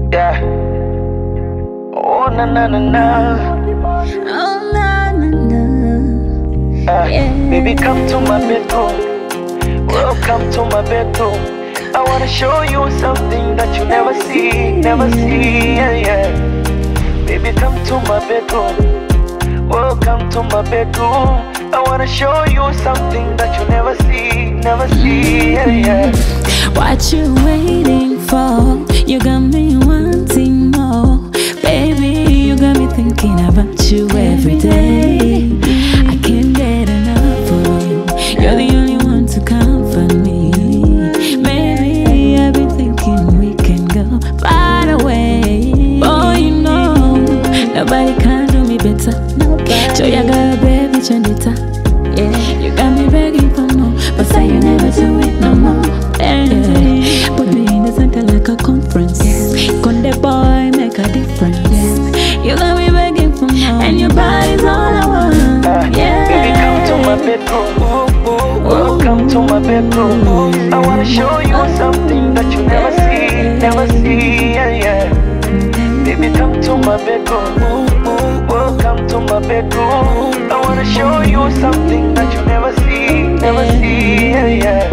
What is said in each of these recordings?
Yeah. Oh na na na na. Oh, na, na, na. Yeah. Baby, come to my bedroom. Welcome to my bedroom. I wanna show you something that you never see, never see. Yeah, yeah. Baby, come to my bedroom. Welcome to my bedroom. I wanna show you something that you never see, never see. Yeah, yeah. What you waiting for? You got me wanting more. Baby, you got me thinking about you every day. I can't get enough of you. You're the only one to comfort me. Maybe I've been thinking we can go far away. Oh, you know, nobody can do me better. So you got a baby, Chandita. Yeah, you got me begging for more, but say you never do it no more. Yeah. Put me in the center like a conference. Conde boy, make a difference. You got me begging for more, and your body's all I want. Yeah. Baby, come to my bedroom. Welcome to my bedroom. I wanna show you something that you never see, never see. Yeah, yeah. Baby, come to my bedroom. Welcome to my bedroom. I wanna show you something that you never see, never see. Yeah, yeah.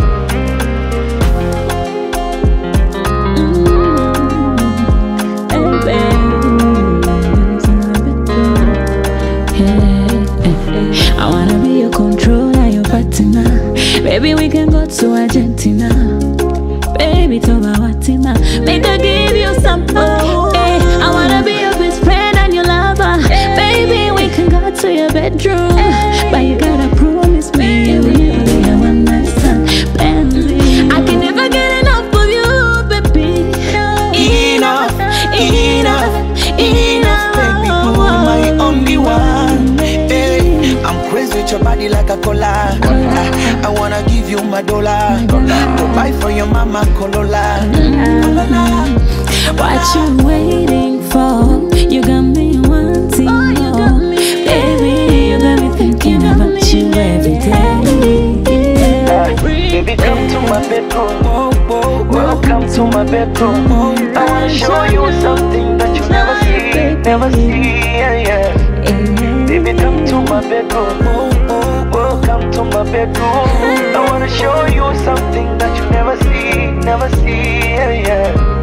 I wanna be your controller, your partner. Baby, we can go to Argentina. Baby, Tobawatima. Make I give you some more. I wanna be your best friend and your lover. Baby, we can go to your bedroom. But you gotta promise me you will never be a one night stand. Bentley, I can never get enough of you, baby. Enough, enough, enough, baby, you're my only one. Hey, I'm crazy with your body like a cola. I wanna give you my dollar. Go buy for your mama Corolla. What you waiting for? You got me wanting more. Baby, you got me thinking about you every day. Baby, come to my bedroom. Welcome to my bedroom. I wanna show you something that you never see, never see. Yeah, yeah. Baby, come to my bedroom. Welcome to my bedroom. I wanna show you something that you never see, never see. Yeah, yeah.